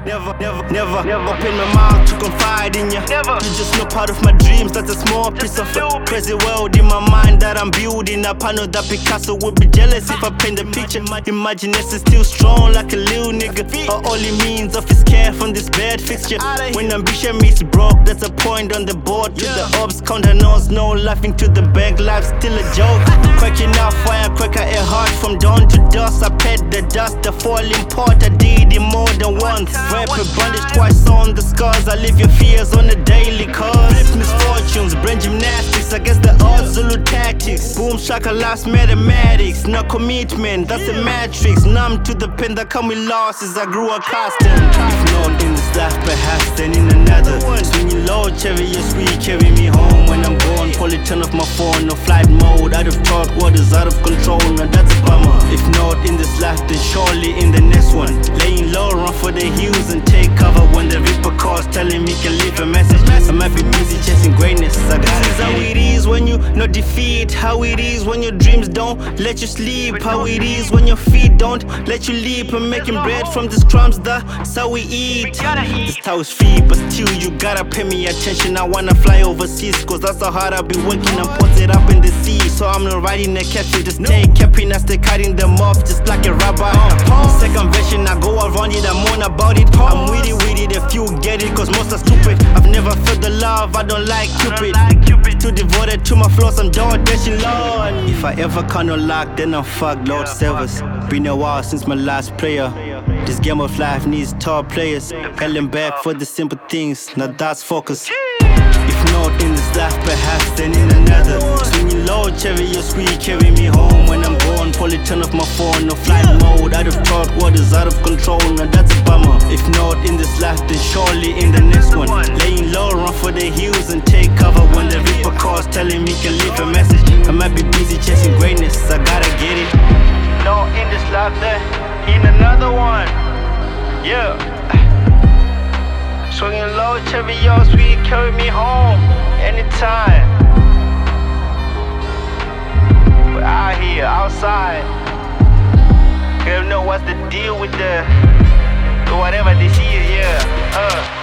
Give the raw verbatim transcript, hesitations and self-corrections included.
Never, never, never, never open my mouth to confide in you. Never. You just know part of my dreams. That's a small piece of a crazy world in my mind that I'm building up. I know that Picasso would be jealous if I paint the picture. My imagination still strong like a little nigga. Or all it means of his care from this bad fixture. When ambition meets broke, that's a point on the board. To the ops, counter nose, no laughing to the bank. Life still a joke. Cracking out firecracker, a heart from dawn to dusk. I pet the dust, the falling pot. I did it more than once. Rap a bandage twice on the scars. I live your fears on a daily cause. Flip misfortunes, brain gymnastics against the odds, Zulu tactics. Boom shaka last mathematics. No commitment, that's a matrix. Numb to the pain that come with losses. I grew accustomed. If not in this life, perhaps then in another. Swinging low, chariots we carry me home when I'm gone. Probably turn off my phone, no flight mode. Out of thought, waters out of control. Now that's a bummer. If not in this life, then surely in the next one. Laying low, run for the hills and take cover when the reaper calls, telling me can leave a message. I might be busy chasing greatness. I gotta this is how it is when you no defeat. How it is when your dreams don't let you sleep. How it is when your feet don't let you leap. I'm making bread from these crumbs, that's how we eat. This how it's free, but still you gotta pay me attention. I wanna fly overseas, cause that's how hard I be working. I'm posted up in the sea, so I'm not riding a captain. Just take capping as they cutting them off, just like a rabbi. Second version, I go around it, I'm on about it. I'm with it, with it, if you get it, cause most are stupid. I've never felt the love, I don't like Cupid. Too devoted to my flaws, I'm dog dashing, Lord. If I ever count on luck, then I'm fucked, Lord save us. Been a while since my last prayer. This game of life needs top players. Held back for the simple things, now that's focus. If not in this life, perhaps then in another. Swinging low, chariots we carry me home when I'm gone. Probably turn off my phone, no flight mode. Out of thought, waters out of control, now that's a bummer. If not in this life, then surely in the next one. Laying low, run for the hills and take cover when the reaper calls, telling me can leave a message. I might be busy chasing greatness, I gotta get it. Not in this life, then in another one. Yeah. Swinging low, chariots, we carry me home anytime. But out here, outside, you don't know what's the deal with the whatever this is, yeah. Uh.